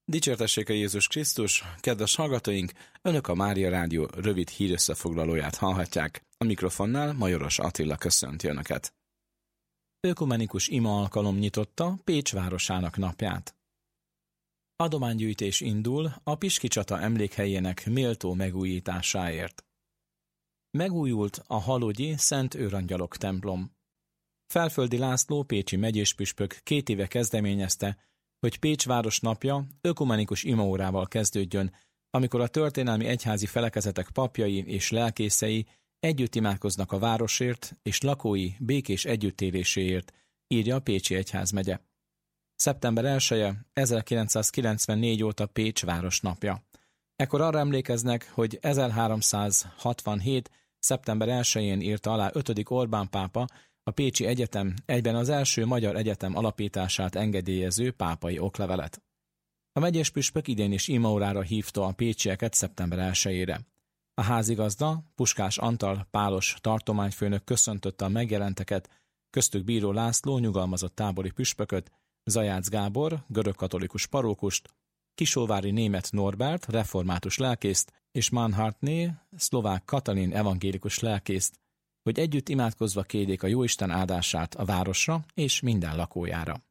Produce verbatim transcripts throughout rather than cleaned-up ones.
Dicsértessék a Jézus Krisztus, kedves hallgatóink! Önök a Mária Rádió rövid hírösszefoglalóját hallhatják. A mikrofonnál Majoros Attila köszönti Önöket. Ökumenikus ima alkalom nyitotta Pécs városának napját. Adománygyűjtés indul a Piski csata emlékhelyének méltó megújításáért. Megújult a Halogyi Szent Őrangyalok templom. Felföldi László pécsi megyéspüspök két éve kezdeményezte, hogy Pécs város napja ökumenikus imaórával kezdődjön, amikor a történelmi egyházi felekezetek papjai és lelkészei együtt imádkoznak a városért és lakói békés együttéléséért, írja a Pécsi Egyházmegye. szeptember elseje ezerkilencszázkilencvennégy óta Pécs város napja. Ekkor arra emlékeznek, hogy ezerháromszázhatvanhét. szeptember elsején írta alá ötödik Orbán pápa a Pécsi Egyetem egyben az első magyar egyetem alapítását engedélyező pápai oklevelet. A megyéspüspök idén is imaórára hívta a pécsieket szeptember elsejére. A házigazda, Puskás Antal pálos tartományfőnök köszöntötte a megjelenteket, köztük Bíró László nyugalmazott tábori püspököt, Zajácz Gábor, görögkatolikus parókust, Kisóvári Németh Norbert, református lelkészt, és Manhartné, szlovák Katalin evangélikus lelkészt, hogy együtt imádkozva kérjék a Jóisten áldását a városra és minden lakójára.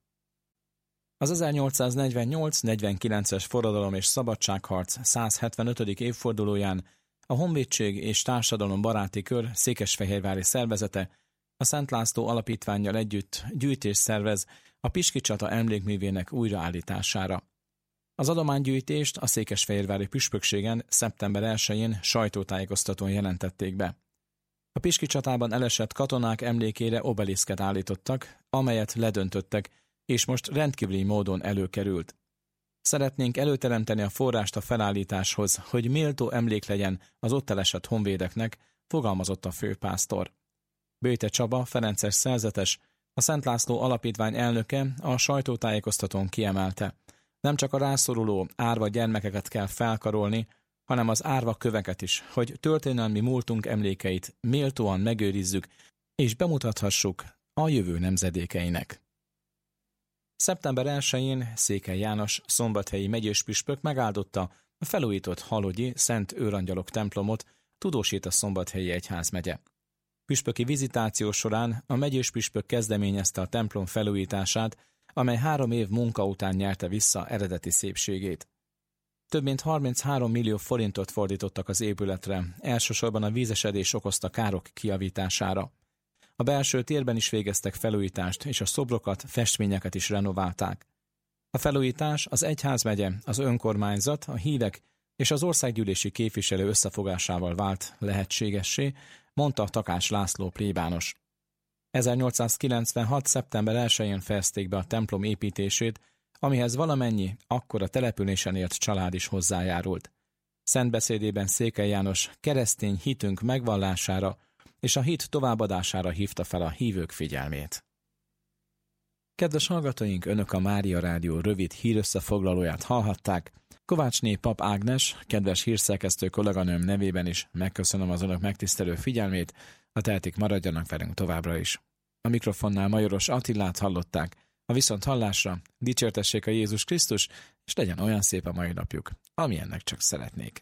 Az ezernyolcszáznegyvennyolc negyvenkilences forradalom és szabadságharc százhetvenötödik évfordulóján a Honvédség és Társadalom Baráti Kör székesfehérvári szervezete a Szent László Alapítvánnyal együtt gyűjtést szervez a Piski csata emlékművének újraállítására. Az adománygyűjtést a székesfehérvári püspökségen szeptember elsején sajtótájékoztatón jelentették be. A Piski csatában elesett katonák emlékére obeliszket állítottak, amelyet ledöntöttek, és most rendkívüli módon előkerült. Szeretnénk előteremteni a forrást a felállításhoz, hogy méltó emlék legyen az ott elesett honvédeknek, fogalmazott a főpásztor. Böjte Csaba, ferences szerzetes, a Szent László Alapítvány elnöke a sajtótájékoztatón kiemelte: nem csak a rászoruló árva gyermekeket kell felkarolni, hanem az árva köveket is, hogy történelmi múltunk emlékeit méltóan megőrizzük, és bemutathassuk a jövő nemzedékeinek. szeptember elsején Székely János szombathelyi megyéspüspök megáldotta a felújított Halogyi Szent Őrangyalok templomot, tudósít a Szombathelyi Egyházmegye. Püspöki vizitáció során a megyéspüspök kezdeményezte a templom felújítását, amely három év munka után nyerte vissza eredeti szépségét. Több mint harminchárom millió forintot fordítottak az épületre, elsősorban a vízesedés okozta károk kijavítására. A belső térben is végeztek felújítást, és a szobrokat, festményeket is renoválták. A felújítás az egyházmegye, az önkormányzat, a hívek és az országgyűlési képviselő összefogásával vált lehetségessé, mondta Takás László plébános. ezernyolcszázkilencvenhat. szeptember elsején fejezték be a templom építését, amihez valamennyi akkor a településen élt család is hozzájárult. Szentbeszédében Székely János keresztény hitünk megvallására és a hit továbbadására hívta fel a hívők figyelmét. Kedves hallgatóink, Önök a Mária Rádió rövid hírösszefoglalóját hallhatták. Kovácsné Pap Ágnes, kedves hírszerkesztő kolléganőm nevében is megköszönöm az Önök megtisztelő figyelmét, ha tehetik, maradjanak velünk továbbra is. A mikrofonnál Majoros Attilát hallották, a viszont hallásra dicsértessék a Jézus Krisztus, és legyen olyan szép a mai napjuk, amilyennek csak szeretnék.